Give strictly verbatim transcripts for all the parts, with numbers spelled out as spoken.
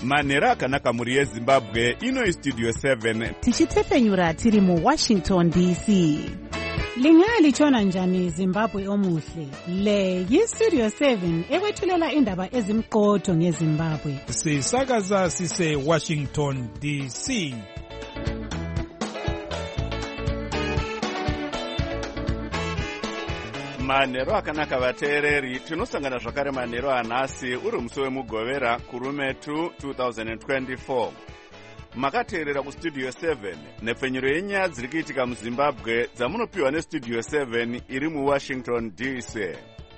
manhero akanaka mhuri yezimbabwe. Ino istudio seven tichitefenyura tiri mu Washington D C. Lingalitshona njani Zimbabwe omuhle? Le yistudio seven ekwethulela indaba ezimqotho ngeZimbabwe. Sisakaza sise Washington D C. manhero akanaka vateereri, tinosangana zvakare manhero anhasi uri musi wemugovera kurume two thousand twenty-four. Makateerera kustudio seven nepfenyuro yenyaya dziri kuitika muzimbabwe dzamunopiwa nestudio seven iri muwashington D C.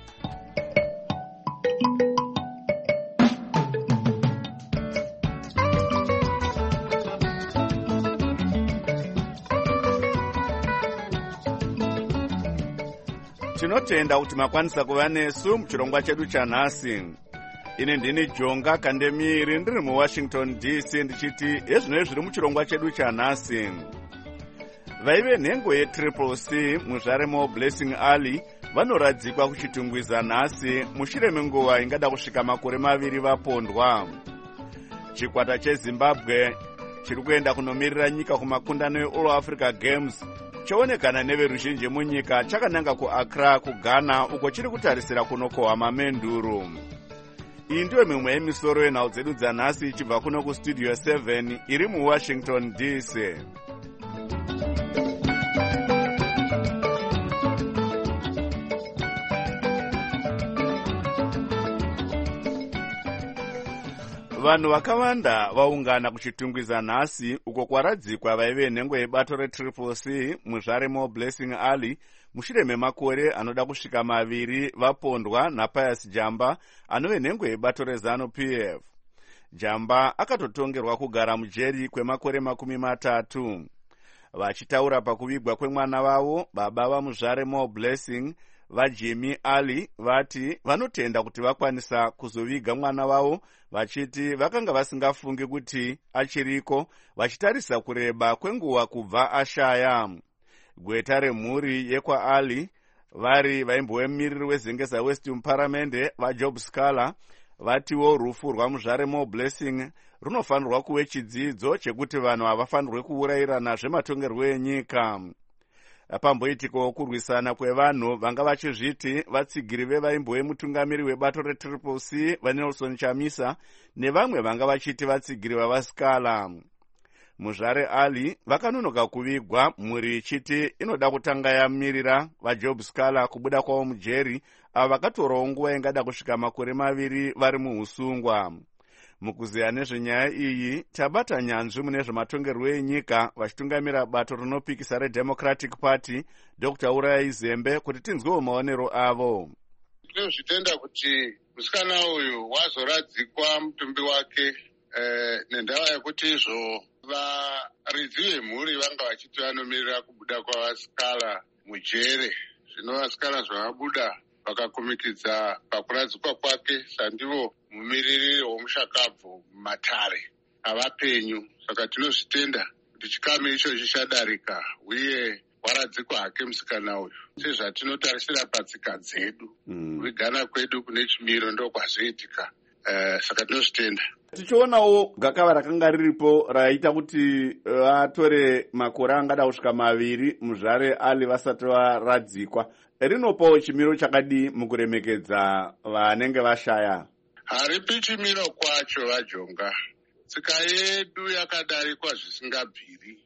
Tinotenda kuti makwanisa kuva nesu muchirongwa chedu chanhasi. Ini ndini Jonga Kandemiri ndiri muWashington D C ndichiti ezvino zviri muchirongwa chedu chanhasi. Vaive nhengo yetriple C muzvaremo Blessing Ali vanoradzikwa kuchitungwiza nhasi mushure menguva ingada kusvika makore maviri vapondwa. Chikwata cheZimbabwe chiri kuenda kunomirira nyika kumakundano eAll Africa Games choonekana neveruzhinji munyika chakananga kuAccra kuGhana uko chiri kutarisira kunokohwa mamenduro. Iyi ndiyo mimwe yemisoro yenhau dzedu dzanhasi ichibva kuno kustudio seven iri muWashington D C. Vanhu vakawanda vaungana kuchitungwiza nhasi uko kwaradzikwa vaive nhengo yebato retriple C muzvaremo Blessing Ali mushure memakore anoda kusvika maviri vapondwa naPius Jamba anove nhengo yebato reZanu P F. Jamba akatotongerwa kugara mujeri kwemakore makumi matatu. Vachitaura pakuvigwa kwemwana wavo, baba vamuzvaremo Blessing vaJimmy Ali vati vanotenda kuti vakwanisa kuzoviga mwana wavo, vachiti vakanga vasingafungi kuti achiriko, vachitarisa kureba kwenguva kubva ashaya. Gweta remhuri yekwa Ali vari vaimbovemiriri wezengeza West muparamende vaJob Scala vatiwo rufu rwamuzvaremo Blessing runofanirwa kuve chidzidzo chekuti vanhu havafanirwe kuurayirana zvematongerwo enyika. Pamboitikawo kurwisana kwevanhu vanga vachizviti vatsigiri vevaimbo vemutungamiri webato retriple C vaNelson Chamisa nevamwe vanga vachiti vatsigiri vavaScala. Muzvare Ali vakanonoka kuvigwa, mhuri ichiti inoda kutanga yamirira vaJob Scala kubuda kwavo mujeri avo vakatorawo nguva ingada kusvika makore maviri vari muusungwa. Mukuziya nezvenyaya iyi tabata nyanzvi mune zvematongerwo enyika vachitungamira bato rinopikisa reDemocratic Party Doctor Urayi Zembe kuti tinzwewo maonero avo. Tinozvitenda kuti musikana uyu wazoradzikwa mutumbi wake eh, nendava yekuti izvo varidzi vemhuri vanga vachiti vanomirira kubuda kwavaScala mujere. Zvino vaScala zvavabuda vakakumikidza pakuradzikwa kwake sandivo mumiriri womushakabvu mumatare avapenyu. Saka tinozvitenda kuti chikamu icho chichadarika uye waradzikwa hake musikana uyu sezvatinotarisira patsika dzedu kuvigana mm. kwedu kune chimiro ndokwazvoitika. Uh, saka tinozvitenda. Tichionawo gakava rakanga riripo raita kuti vatore uh, makore angada kusvika maviri muzvare Ali vasati varadzikwa. Rinopawo chimiro chakadi mukuremekedza vanenge vashaya? Haripi chimiro kwacho vaJonga. Tsika yedu yakadarikwa zvisingabviri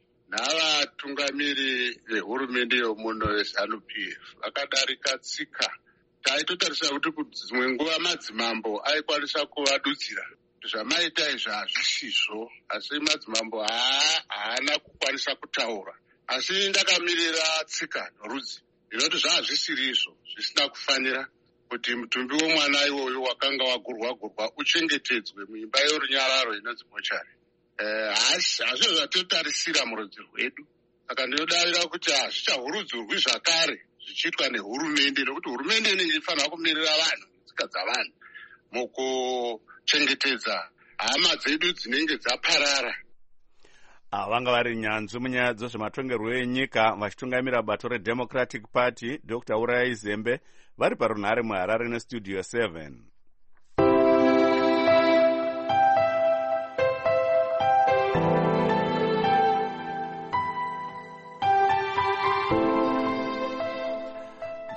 navatungamiri vehurumende yomuno veZanu P F. Vakadarika tsika. Taitotarisa kuti dzimwe nguva madzimambo aikwanisa kuvadudzira. Zvamaita izvi hazvisizvo, asi madzimambo haana kukwanisa kutaura. Asi ndakamirira tsika norudzi. Ndinoti zvazvisiri izvo, zvisina kufanira kuti mutumbi womwana iwoyo wakanga wagurwa-gurwa uchengetedzwe muimba yorunyararo inonzi mochari. Hasi hazvo zvatotarisira murudzi rwedu. Saka ndinodavira kuti hazvichahurudzurwi zvakare zvichiitwa nehurumende, nokuti hurumende inenge ifanira kumirira vanhu netsika dzavanhu mukuchengetedza hama dzedu dzinenge dzaparara. Vanga vari nyanzvi munyaya dzezvematongerwo enyika vachitungamira bato reDemocratic Party Doctor Urayi Zembe vari parunhare muHarare nestudio seven.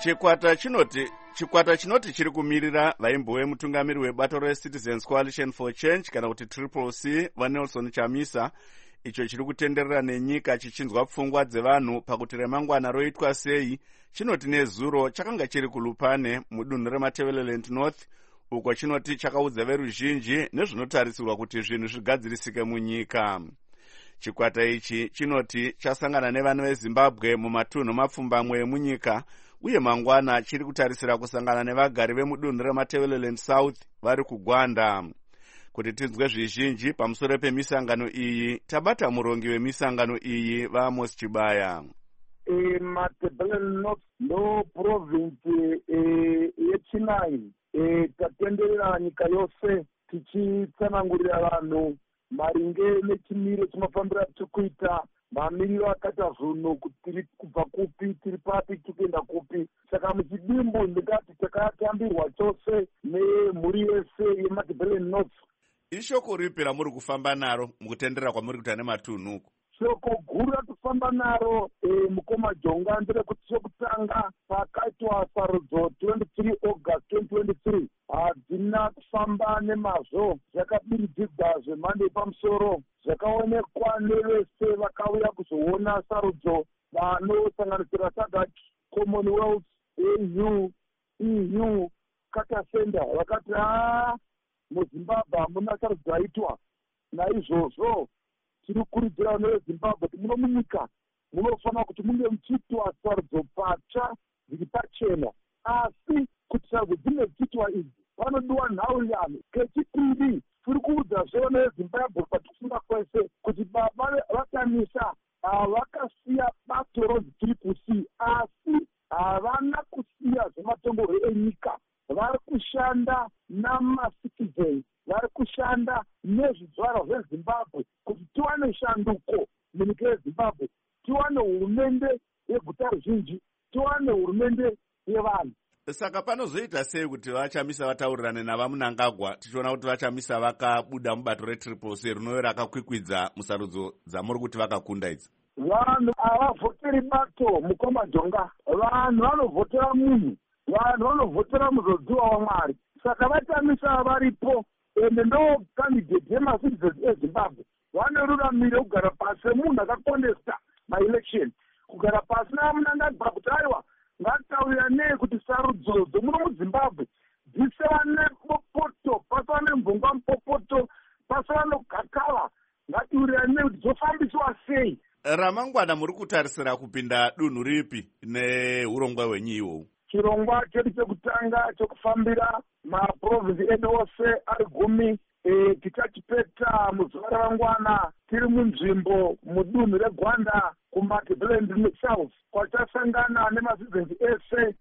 chikwata chinoti chikwata chinoti chiri kumirira vaimbo vemutungamiri webato reCitizens Coalition for Change kana kuti Triple C vaNelson Chamisa, icho chiri kutenderera nenyika chichinzwa pfungwa dzevanhu pakuti remangwana roitwa sei, chinoti nezuro chakanga chiri kuLupane mudunhu reMatabeleland North, uko chinoti chakaudza veruzhinji nezvinotarisirwa kuti zvinhu zvigadzirisike munyika. Chikwata ichi chinoti chasangana nevanhu veZimbabwe mumatunhu mapfumbamwe emunyika, uye mangwana chiri kutarisira kusangana nevagari vemudunhu reMatabeleland South vari kugwanda. Kuti tinzwe zvizhinji pamusoro pemisangano iyi, tabata murongi wemisangano iyi vaAmos Chibaya. E, Matabeleland North ndo province e, yechinai e, tatenderera nyika yose tichitsanangurira vanhu maringe nechimiro chinofambira tikuita mamiriro akaita zvinhu kuti tiri kubva kupi, tiri papi, tikuenda kupi. Saka muchidimbu ndingati takatambirwa chose nemhuri yese yeMatabeleland North. Ishoko ripi ramuri kufamba naro mukutenderera kwamuri kuita nematunhu uku? Shoko guru ratofamba naro e, mukoma Jonga nderekuti chokutanga pakaitwa sarudzo twenty-three August twenty twenty-three hadzina kufamba nemazvo, zvakabiridzidza zvemhando yepamusoro, zvakaonekwa nevese vakauya kuzoona sarudzo vanosanganisira SADC, Commonwealth, A U, E U, Carter Center, vakati haa muZimbabwe hamuna sarudzo yaitwa. Naizvozvo tiri kukurudzira vanhu veZimbabwe kuti muno munyika munofanira kuti munge muchiitwa sarudzo patsva dziri pachena, asi kuti sarudzo dzinge dzichiitwa idzi vanodiwa nhauryano. Kechipiri tiri kuudzazve vanhu veZimbabwe patikufunga kwese kuti baba vakamisa vakasiya bato rozi Triple C, asi havana kusiya zvematongorwo enyika. Vari kushanda namaCitizens, vari kushanda nezvizvarwa zveZimbabwe kuti tiwane shanduko munyika yeZimbabwe, tiwane hurumende yeguta ruzhinji, tiwane hurumende yevanhu. Saka panozoita sei kuti vaChamisa vataurirane navaMunangagwa tichiona kuti vaChamisa vakabuda mubato reTriple C rinove rakakwikwidza musarudzo dzamuri kuti vakakunda idzi? Vanhu havavhoteri bato mukoma Jonga, vanhu vanovhotera munhu, vanhu vanovhotera muzodziwa waMwari. Saka vaChamisa varipo ende ndo candidate yemaCitizens eZimbabwe vane ruramiro kugara pasi semunhu akakondesta maelection, kugara pasi navaMunangagwa kuti aiwa ngatitaurira nei kuti sarudzo dzomuno muZimbabwe dziseva nepopoto, pasava nemvungwa mupopoto, pasava nogakava, ngatiurira nei kuti dzofambiswa sei. Ramangwana muri kutarisira kupinda dunhu ripi neurongwa hwenyu ihwohwu? Chirongwa chedu chekutanga chokufambira maprovinsi edu ose ari gumi e, tichachipeta muzuva ramangwana tiri munzvimbo mudunhu reGwanda kuMatabeleland South kwachasangana nemaCitizens ese.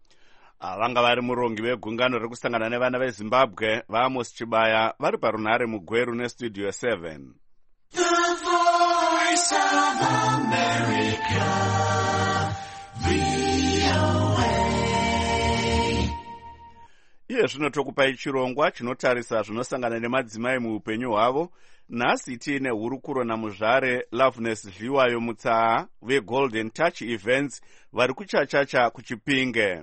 Vanga vari murongi vegungano rekusangana nevana veZimbabwe vaAmos Chibaya vari parunhare mugweru neStudio seven. The Voice of America, V O A. Iye zvino tokupai chirongwa chinotarisa zvinosangana nemadzimai muupenyu hwavo. Nhasi tiine hurukuro namuzvare Loveness Vhiwayo Mutsaa veGolden Touch Events vari kuchachacha kuChipinge.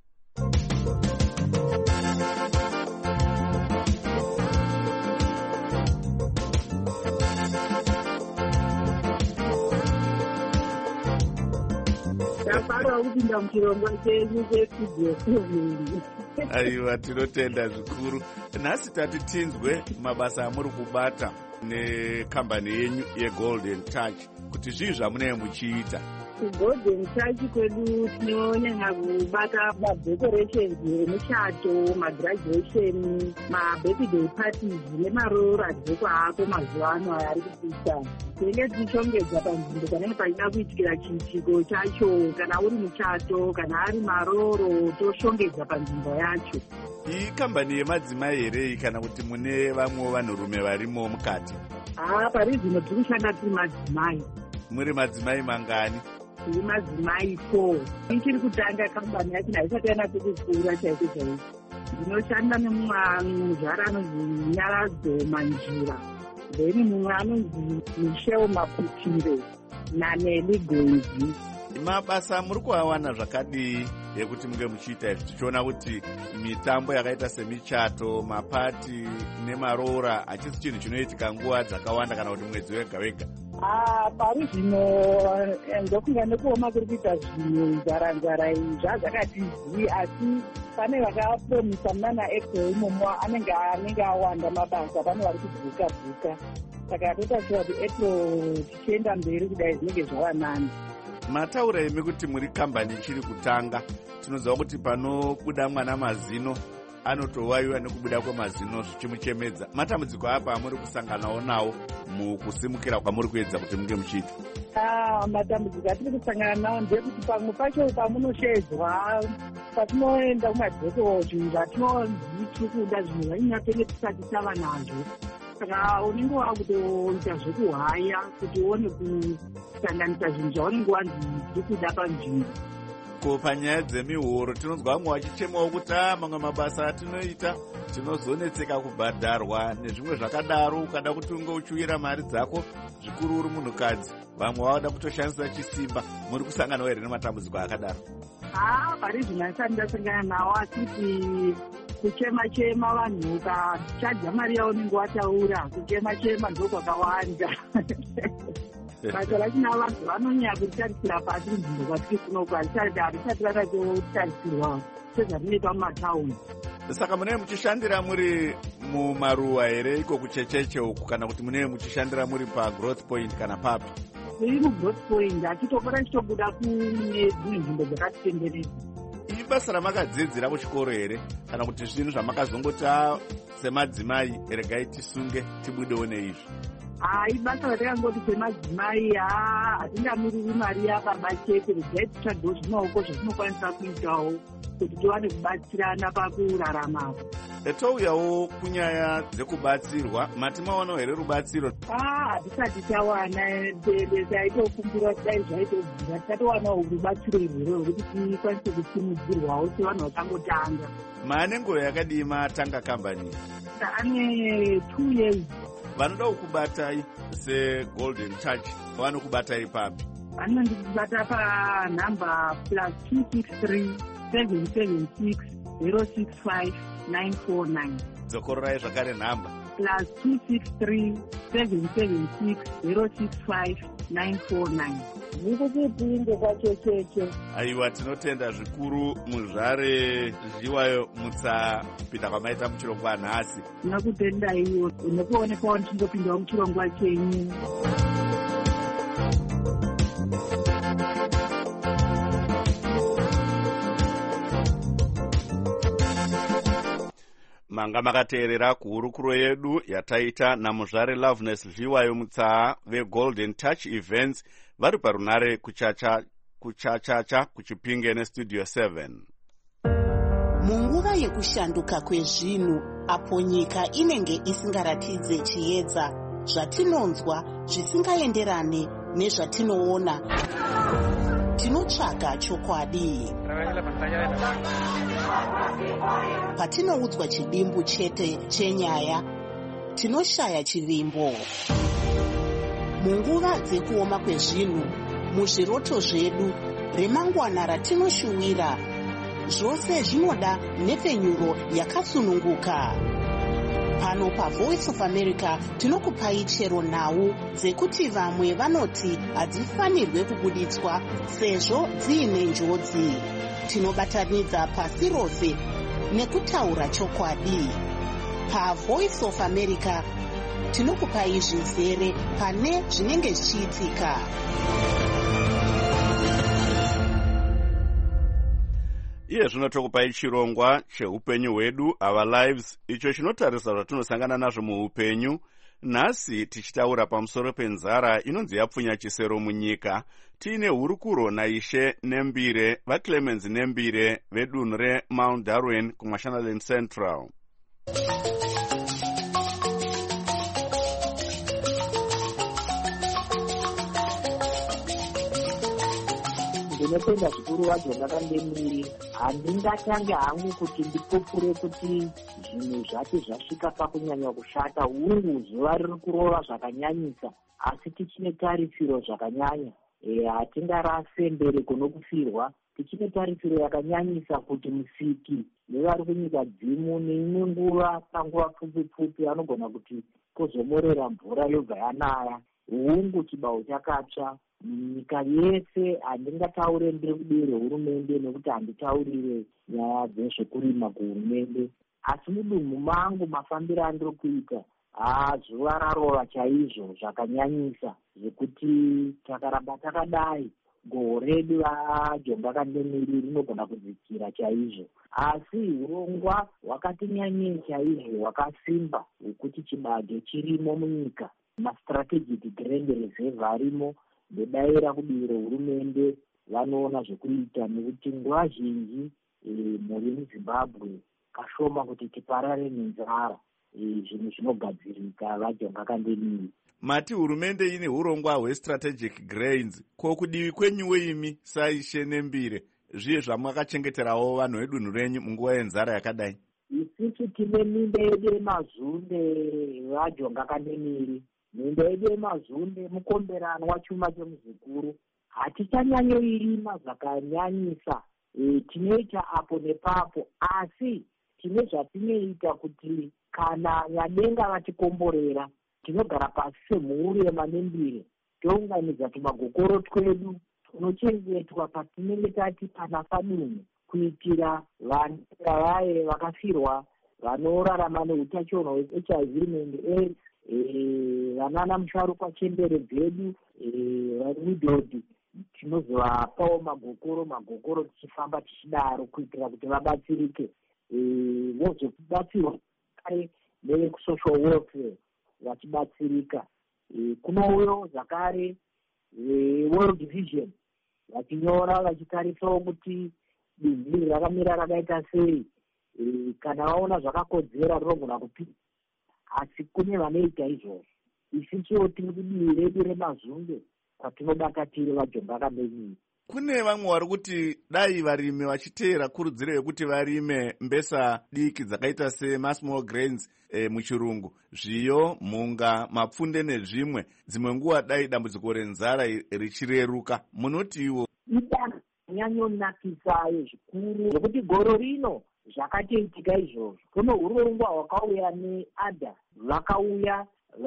Tapara kupinda muchirongwa chenyu chestudio seven. Aiwa, tinotenda zvikuru. Nhasi tati tinzwe mabasa amuri kubata nekambani yenyu yeGolden Touch, kuti zvii zvamunenge muchiita. kuGolden Touch kwedu tinonyanya kubata madecorations emuchato, magraduation, mabirthday parties nemaroradhekwa ako mazuva ano ari kupita. Tinenge tichishongedza panzvimbo panenge pachida kuitikira chiitiko chacho, kana uri muchato kana ari maroro toshongedza panzvimbo yacho. Iyi kambani yemadzimai here kana kuti mune vamwe vanhurume varimo mukati? Ah, pari zvino tiri kushanda tiri madzimai. Muri madzimai mangani? Tiri madzimai four. Ichiri kutanga kambani yacho haisati yanatse kukura chaiko chaiko. Ndinoshanda nemuzvara anonzi Nyaradzo Manjira. Then mumwe anonzi Michelle Maputire naNeli Gonzi. Mabasa muri kuawana zvakadii yekuti munge muchiita izvi, tichiona kuti mitambo yakaita semichato, mapati nemaroora hachisi chinhu chinoitika nguva dzakawanda kana kuti mwedzi wega wega? Ah, pari zvino ndokunga nekuoma kuri kuita zvinhu nzara-nzara iyi zvazvakati zii, asi pane vakapromisa muna naApril imomo anenge anenge awanda mabasa, pane vari kubvuka-bvuka. Saka totaura kuti April tichienda mberi kudai zvinenge zvava nani. Mataura imi kuti muri kambani ichiri kutanga, tinoziva kuti panobuda mwana mazino anotowayiwa nekubuda kwemazino zvichimuchemedza. Matambudziko apa amuri kusanganawo nawo mukusimukira kwamuri kuedza kuti munge muchiita? Ah, matambudziko atiri kusangana nawo ndekuti pamwe pacho pamunoshedzwa, patinoenda kumadhoko zvinhu zvatinonzi tiri kuda zvinhu zvainyatenge tisati tava nazvo. Saka unenge wakutoita zvekuhaya kuti uone kusanganisa zvinhu zvaunenge wanzi tiri kuda panzvimbo. Ko panyaya dzemihoro tinonzwa vamwe vachichemawo kuti a mamwe mabasa atinoita tinozonetseka kubhadharwa nezvimwe zvakadaro, ukada kuti unge uchiwira mari dzako zvikuru uri munhukadzi, vamwe vavada kutoshandisa chisimba. Muri kusanganawo here nematambudziko akadaro? Ah, pari zvino asati ndasangana nawo, asiti kuchema-chema vanhu ukachadza mari yaunenge wataura, kuchema-chema ndokwakawanda. Basa rachina vanhu vanonyanya kutarisira pasi nzvimbo kwatiri kunoku, harisati rakatotarisirwa sezvatinoita mumataundi. Saka munee muchishandira muri mumaruwa here iko kuchecheche uku, kana kuti munee muchishandira muri paGrowth Point kana papi? Tiri muGrowth Point, achitopora chitobuda kune dzimwe nzvimbo dzakatitenderedza. Iri basa ramakadzidzira kuchikoro here, kana kuti zvinhu zvamakazongoti semadzimai regai tisunge tibudewo neizvi? Hai, basa ratakangoti semadzimai, haa, hatingamiriri mari yapaba chete, regai titsvagawo zvemaoko zvatinokwanisa kuitawo kuti tiwane kubatsirana pakurarama. Touyawo kunyaya dzekubatsirwa, mati maonawo here rubatsiro? Ah, hatisati tawana, taitokumbira kuti dai zvaitobvira tatowanawo rubatsiro irwero rwekuti tikwanise kusimudzirwawo sevanhu vakangotanga. Maane nguva yakadii matanga kambani? Ane two years. Vanoda kukubatai seGolden Touch vanokubatai papi? Vanondibata panhamba plus two six three seven seven six zero six five nine four nine. Dzokororai zvakare nhamba plus two six three seven seven six zero six five nine four nine. Ndikutipinde kwachecheche. Aiwa, tinotenda zvikuru muzvare zviwayo mutsa kupinda kwamaita muchirongwa nhasi. Ndinokutenda iwo, nekuonekawo ndichindopindawo muchirongwa chenyu. Manga makateerera kuhurukuro yedu yataita namuzvare Loveness Zviwayo mutsaa veGolden Touch Events vari parunare kuchacha kuchachacha kuchipinge nestudio seven. Munguva yekushanduka kwezvinhu, apo nyika inenge isingaratidze chiedza, zvatinonzwa zvisingaenderane nezvatinoona, tinotsvaga chokwadi. Patinoudzwa chidimbu chete chenyaya, tinoshaya chivimbo. Munguva dzekuoma kwezvinhu, muzviroto zvedu, remangwana ratinoshuwira, zvose zvinoda nhepfenyuro yakasununguka. Pano paVoice of America tinokupai chero nhau dzekuti vamwe vanoti hadzifanirwe kubuditswa sezvo dziine njodzi. Tinobatanidza pasi rose nekutaura chokwadi. PaVoice of America tinokupai zvizere pane zvinenge zvichiitika. Iye zvino tokupai chirongwa cheupenyu hwedu, Our Lives, icho chinotarisa zvatinosangana nazvo muupenyu. Nhasi tichitaura pamusoro penzara inonzi yapfunya chisero munyika. Tiine hurukuro naishe Nembire, vaClemens Nembire vedunhu reMount Darwin kuMashonaland Central. Ndinopenda zvikuru vacho ndakandemiri, handingatange hangu kuti ndipupure kuti zvinhu zvati zvasvika pakunyanya kushata, hungu zuva riri kurova zvakanyanyisa, asi tichine tarisiro zvakanyanya. Hatingarase mberi kunokufirwa, tichine tarisiro yakanyanyisa kuti musiki nevari kunyika dzimu neimwe nguva panguva pfupi pfupi anogona kuti kozomorera mvura yobva yanaya. Hungu chibau chakatsva nyika yese. Handingataure ndiri kudire hurumende nekuti handitaurire nyaya dzezvekurima kuhurumende, asi mudumhu mangu mafambiro andiri kuita haa zuva rarova chaizvo zvakanyanyisa zvekuti takaramba takadai goho redu vajonga kandemiri rinogona kudzikira chaizvo. Asi urongwa hwakati nyanyei chaizvo hwakasimba hwekuti chibage chirimo munyika, mastrategic grand reserve arimo nedaira kudivi rehurumende vanoona zvekuita, nekuti nguva zhinji e, muri muZimbabwe kashoma kuti tiparare nenzara, zvinhu zvinogadzirika vajonga kandemiri. Mati hurumende ine urongwa hwestrategic grains, ko kudivi kwenyuwo imi saishe nembire zviye zvamakachengeterawo vanhu vedunhu renyu munguva yenzara yakadai? Isusu tine minda yedu yemazunde vajonga kandemiri. Minda yedu yemazunde mukomberano wachuma chemuzukuru. Hatichanyanyoirima zvakanyanyisa, e, tinoita apo nepapo, asi tine zvatinoita kuti kana nyadenga vatikomborera tinogara pasi semhuri yemanembire tounganidza tumagokoro twedu tunochengetwa patinenge tati panafa dunhu, kuitira vanhu vaye vakafirwa vanorarama neutachiona hwe-H I V and AIDS, vanana musharukwa chembere dzedu widhodhi, tinozovapawo magokoro magokoro tichifamba tichidaro kuitira kuti vabatsirike, vozobatsirwa kare nevekusocial welfare vachibatsirika. Kunouyo zvakare World Vision vachinyora vachitarisawo kuti bindu iri rakamira rakaita sei, kana vaona zvakakodzera rinogona kupinda, asi kune vanoita izvozvo. Isusuwo tiri kudivi redu remazunde kwatinobata tiri vajonga kandemiri. Kune vamwe vari kuti dai varimi vachiteera kurudziro yekuti varime mbesa diki dzakaita semasmall grains e, muchirungu, zviyo, mhunga, mapfunde nezvimwe, dzimwe nguva dai dambudziko renzara richireruka. Munoti iwo idanho nyanyonakisa zvikuru zvokuti goro rino zvakatoitika izvozvo. Kuno urongwa hwakauya neadha, vakauya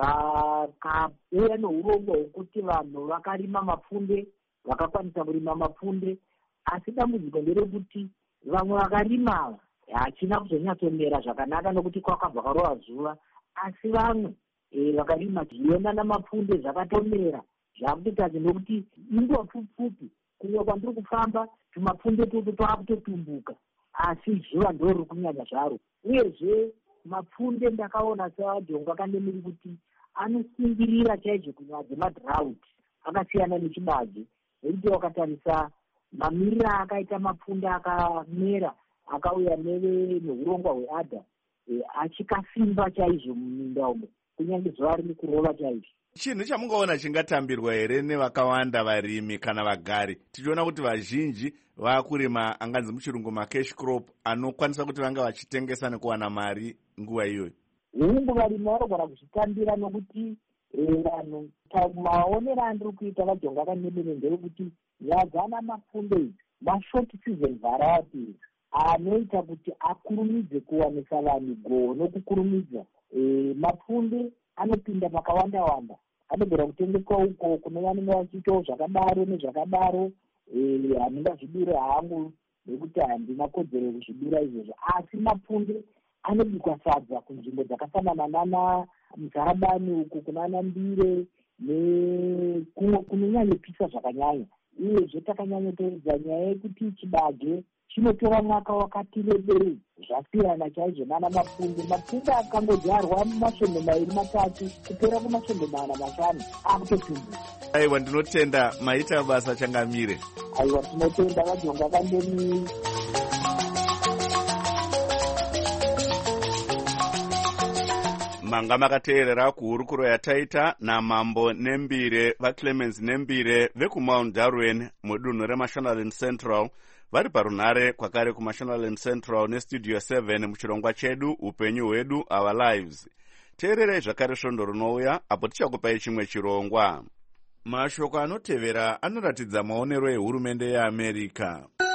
vakauya neurongwa hwekuti vanhu vakarima mapfunde, vakakwanisa kurima mapfunde, asi dambudziko nderekuti vamwe vakarima hachina kuzonyatsomera zvakanaka nokuti kwakabva karova zuva, asi vamwe e, vakarima zviyona namapfunde zvakatomera zvakutotadza nokuti inguva pfupi kunyanya kwandiri kufamba tumapfunde tutu twakutotumbuka, asi zuva ndo riri kunyanya zvaro. Uyezve mapfunde ndakaona sevajonga kandemiri kuti anosungirira chaizvo kunyaya dzemadrought, akasiyana nechibage. Nekuti wakatarisa mamirira akaita mapfunde akamera akauya neurongwa hweadha, e, achikasimba chaizvo muminda umo, kunyange zuva riri kurova chaizvo. Chinhu chamungaona chingatambirwa here nevakawanda varimi kana vagari, tichiona kuti vazhinji vakurima anganzi muchirungu macash crop anokwanisa kuti vanga vachitengesa nekuwana mari nguva iyoyo? Hungu varimi vanogona kuzvitambira nokuti vanhu maonero andiri kuita vajonga kandemiri ndeyekuti nyadzana mapfunde idzi mashort season varieties anoita kuti akurumidze kuwanisa vanhu goho nokukurumidza. E, mapfunde anopinda makawanda wanda, anogona kutengeswa uko kune vanenge vachiitawo zvakadaro nezvakadaro. E, handingazvidure hangu nekuti handina kodzero yekuzvidura izvozvo, asi mapfunde anobikwa sadza kunzvimbo dzakafanana nana Muzarabani uku kunana Mbire nekumwe kunonyanyopisa zvakanyanya. Uyezve takanyanyoteedza nyaya yekuti chibage chinotora mwaka wakati rebei zvasiyana chaizvo nana mapfunde. Mapfunde akangodyarwa mumasvondo mairi matatu kupera kumasvondo mana mashanu akutotumbuka. Aiwa, ndinotenda maita basa changamire. Aiwa, tinotenda vajonga kandemiri. Manga makateerera kuhurukuro yataita namambo Nembire vaClemens Nembire vekumount Darwin mudunhu reMashonaland Central, vari parunhare kwakare kuMashonaland Central nestudio seven muchirongwa chedu upenyu hwedu our lives. Teererei zvakare svondo rinouya apo tichakupai chimwe chirongwa. Mashoko anotevera anoratidza maonero ehurumende yeAmerica.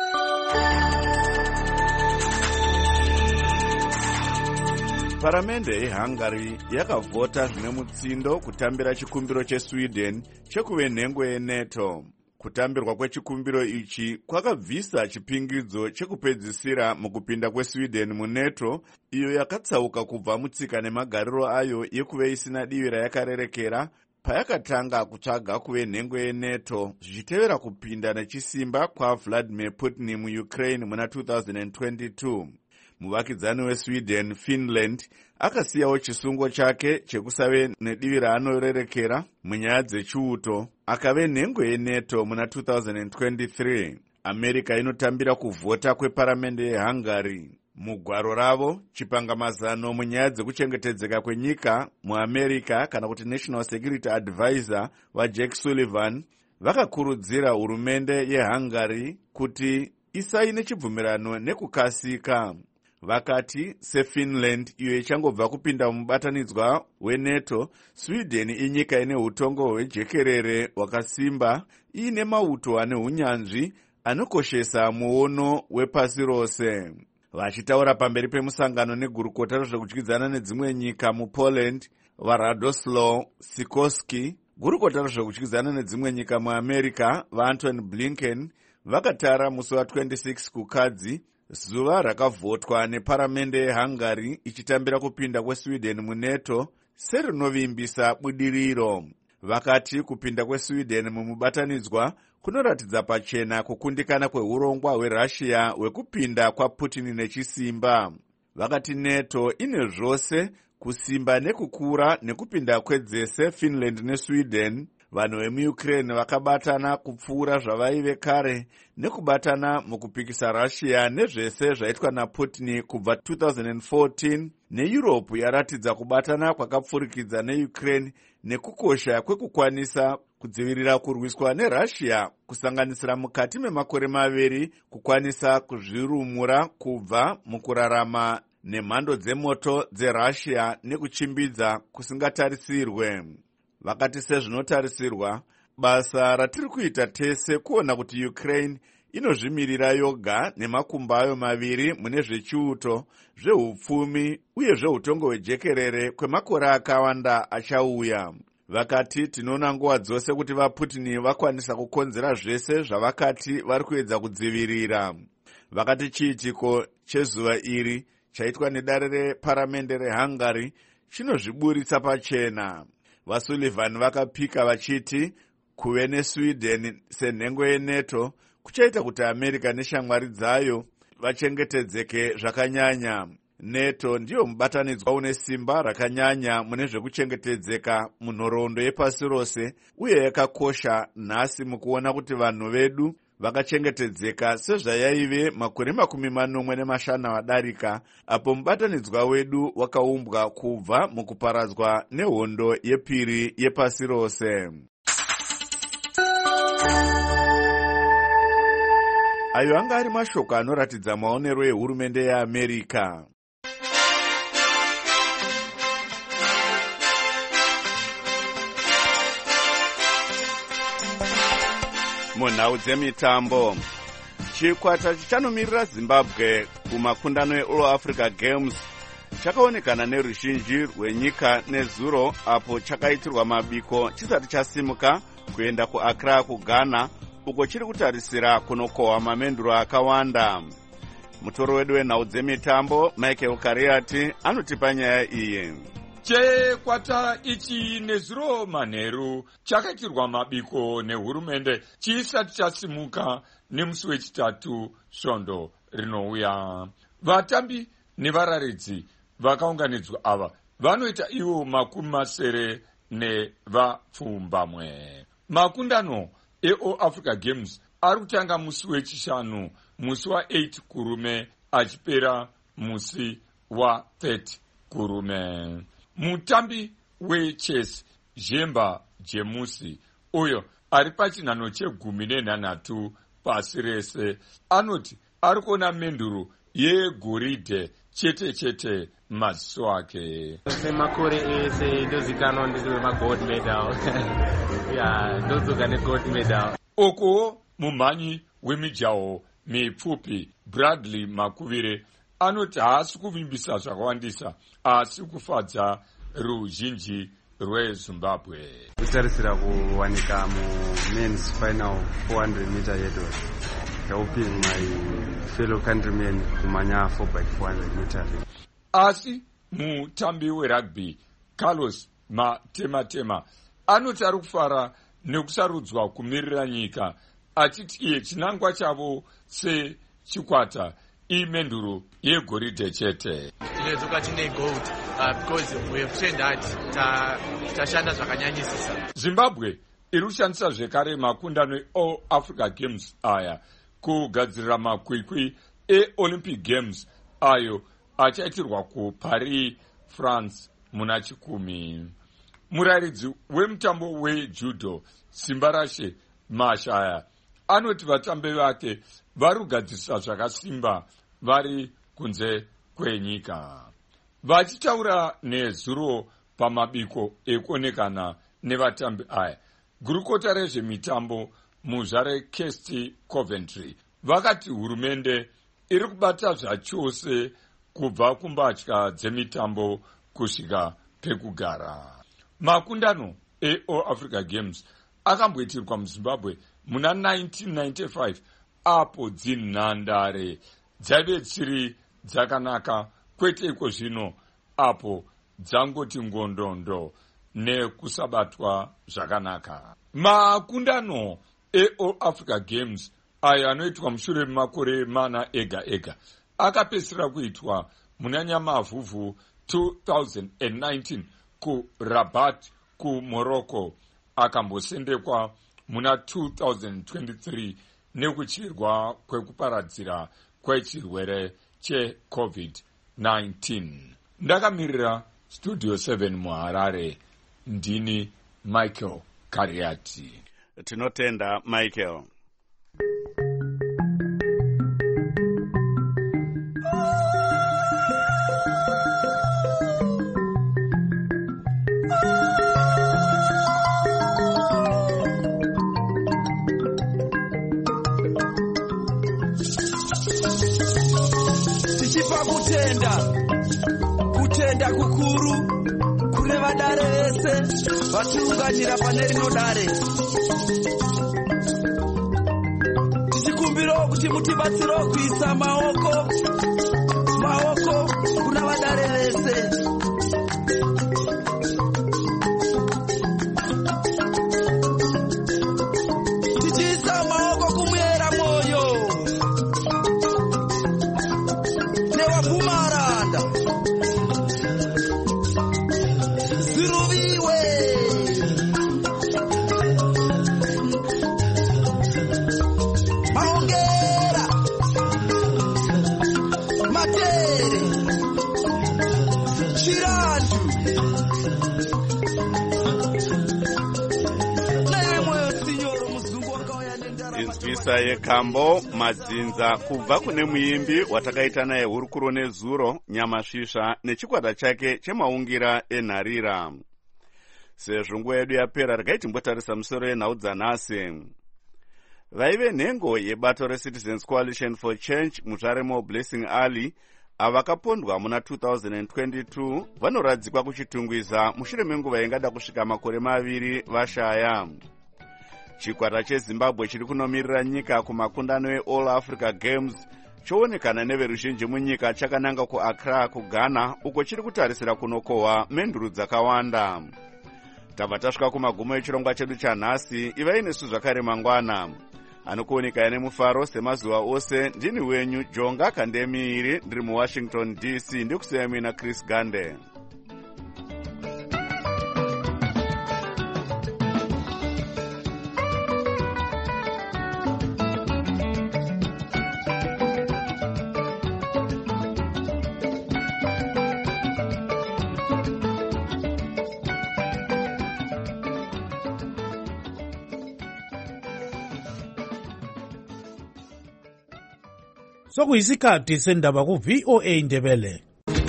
Paramende yeHungary yakavhota zvine mutsindo kutambira chikumbiro cheSweden chekuve nhengo yeNATO. Kutambirwa kwechikumbiro ichi kwakabvisa chipingidzo chekupedzisira mukupinda kweSweden muNATO, iyo yakatsauka kubva mutsika nemagariro ayo yekuve isina divi rayakarerekera payakatanga kutsvaga kuve nhengo yeNATO zvichitevera kupinda nechisimba kwaVladimir Putin muUkraine muna two thousand twenty-two. Muvakidzani weSweden, Finland, akasiyawo chisungo chake chekusave nedivi raanorerekera munyaya dzechiuto akave nhengo yeNATO muna two thousand twenty-three. America inotambira kuvhota kweparamende yeHungary. Mugwaro ravo, chipangamazano munyaya dzekuchengetedzeka kwenyika muAmerica kana kuti National Security Advisor waJack Sullivan vakakurudzira hurumende yeHungary kuti isaine chibvumirano nekukasika. Vakati seFinland iyo ichangobva kupinda mubatanidzwa weNATO, Sweden inyika ine utongo hwejekerere hwakasimba, iine mauto ane hunyanzvi anokoshesa muono wepasi rose. Vachitaura pamberi pemusangano negurukota rezvekudyidzana nedzimwe nyika muPoland, vaRadoslaw Sikorski, gurukota rezvekudyidzana nedzimwe nyika muAmerica, vaAntony Blinken, vakatara musi wa26 kukadzi, zuva rakavhotwa neparamende yeHungary ichitambira kupinda kweSweden muNATO serinovimbisa budiriro. Vakati kupinda kweSweden mumubatanidzwa kunoratidza pachena kukundikana kweurongwa hweRussia hwekupinda kwaPutin nechisimba. Vakati NATO ine zvose kusimba nekukura nekupinda kwedzese Finland neSweden. Vanhu vemuUkraine vakabatana kupfuura zvavaive kare nekubatana mukupikisa Russia nezvese zvaitwa naPutin kubva two thousand fourteen, neEurope yaratidza kubatana kwakapfurikidza neUkraine nekukosha kwekukwanisa kudzivirira kurwiswa neRussia, kusanganisira mukati memakore maviri kukwanisa kuzvirumura kubva mukurarama nemhando dzemoto dzeRussia nekuchimbidza kusingatarisirwe. Vakati sezvinotarisirwa, basa ratiri kuita tese kuona kuti Ukraine inozvimirira yoga nemakumba ayo maviri mune zvechiuto, zvehupfumi uye zveutongo hwejekerere kwemakore akawanda achauya. Vakati tinoona nguva dzose kuti vaPutin vakwanisa kukonzera zvese zvavakati vari kuedza kudzivirira. Vakati chiitiko chezuva iri chaitwa nedare reparamende reHungary chinozviburitsa pachena. VaSullivan vakapika vachiti kuve neSweden senhengo yeNATO kuchaita kuti America neshamwari dzayo vachengetedzeke zvakanyanya. NATO ndiyo mubatanidzwa une simba rakanyanya mune zvekuchengetedzeka munhoroondo yepasi rose uye yakakosha nhasi mukuona kuti vanhu vedu vakachengetedzeka sezvayaive makore makumi manomwe nemashanu adarika apo mubatanidzwa wedu wakaumbwa kubva mukuparadzwa nehondo yepiri yepasi rose. Ayo anga ari mashoko anoratidza maonero ehurumende yeAmerica. Munhau dzemitambo, chikwata chichanomiririra Zimbabwe kumakundano eAll Africa Games chakaonekana neruzhinji rwenyika nezuro apo chakaitirwa mabiko chisati chasimuka kuenda kuAccra kuGhana, uko chiri kutarisira kunokohwa mamenduro akawanda. Mutoro wedu wenhau dzemitambo Michael Kariati anotipa nyaya iyi. Chikwata ichi nezuro manheru chakaitirwa mabiko nehurumende chisati chasimuka nemusi wechitatu svondo rinouya. Vatambi nevararidzi vakaunganidzwa ava vanoita ivo makumi masere nevapfumbamwe. Makundano eAll Africa Games ari kutanga musi wechishanu, musi wa8 kurume achipera musi wa30 kurume. Mutambi wechess Jemba Jemusi, uyo ari pachinhano chegumi nenhanhatu pasi rese, anoti ari kuona menduro yegoridhe chete chete maziso ake. Semakore ese ndozikanwa ndizve magold medal. Ya, ndodzoka negold medal. Oko mumhanyi wemijaho mipfupi Bradley Makuvire anoti haasi kuvimbisa zvakawandisa asi kufadza ruzhinji rweZimbabwe. Kutarisira kuwanika mumen's final four hundred meter hurdle, helping my fellow countrymen kumanya four by four hundred meter. Asi mutambi werugby Carlos Matematema anoti ari kufara nekusarudzwa kumirira nyika, achiti iye chinangwa chavo sechikwata imenduro yegoridhe chete. Tinedzoka tine gold uh, because we have trained hard, tashanda zvakanyanyisisa. Zimbabwe iri kushandisa zvekare makundano eAll Africa Games aya kugadzirira makwikwi eOlympic Games ayo achaitirwa kuParis, France muna chikumi. Murayiridzi wemutambo wejudo Simbarashe Mashaya anoti vatambi vake vari kugadzirisa zvakasimba vari kunze kwenyika. Vachitaura nezuro pamabiko ekuonekana nevatambi aya, gurukota rezvemitambo muzvare Kirsty Coventry vakati hurumende iri kubata zvachose kubva kumbatya dzemitambo kusvika pekugara. Makundano eAll Africa Games akamboitirwa muZimbabwe muna nineteen ninety-five apo dzinhandare dzaive dziri dzakanaka, kwete iko zvino apo dzangoti ngondondo nekusabatwa zvakanaka. Makundano eAll Africa Games ayo anoitwa mushure memakore mana ega ega akapedzisira kuitwa muna Nyamavhuvhu two thousand nineteen kuRabat kuMorocco, akambosendekwa muna two thousand twenty-three nekuchirwa kwekuparadzira kwechirwere cheCovid nineteen. Ndakamirira Studio seven muHarare, ndini Michael Kariati. Tinotenda Michael. Kutenda kukuru kune vadare vese vatiunganira pane rino dare, tichikumbirawo kuti mutibatsirewo kuisa maoko maoko kuna vadare vese. Tichiisa maoko kumuyera mwoyo newapumaranda ziruviwe maongera matere chirandu naye mwoyo sinyoro muzungu wakauya nendarama. Inzwisa yekambo madzinza kubva kune muimbi watakaita naye hurukuro nezuro Nyamasvisva nechikwata chake chemaungira enharira. Sezvo nguva yedu yapera regai timbotarisa musoro yenhau dzanhasi. Vaive nhengo yebato reCitizens Coalition for Change muZaremo Blessing Ali avakapondwa muna two thousand twenty-two vanoradzikwa kuchitungwiza mushure menguva ingada kusvika makore maviri vashaya. Chikwata cheZimbabwe chiri kunomirira nyika kumakundano eAll Africa Games choonekana neveruzhinji munyika chakananga kuAccra kuGhana, uko chiri kutarisira kunokohwa menduru dzakawanda. Tabva tasvika kumagumo echirongwa chedu chanhasi. Ivai nesu zvakare mangwana. Anokuoneka nemufaro semazuva ose. Ndini wenyu Jonga Kandemiiri, ndiri muWashington D C. Ndikusiyai mina Chris Gande. Sokuyisikhathi sendaba ku V O A Ndebele.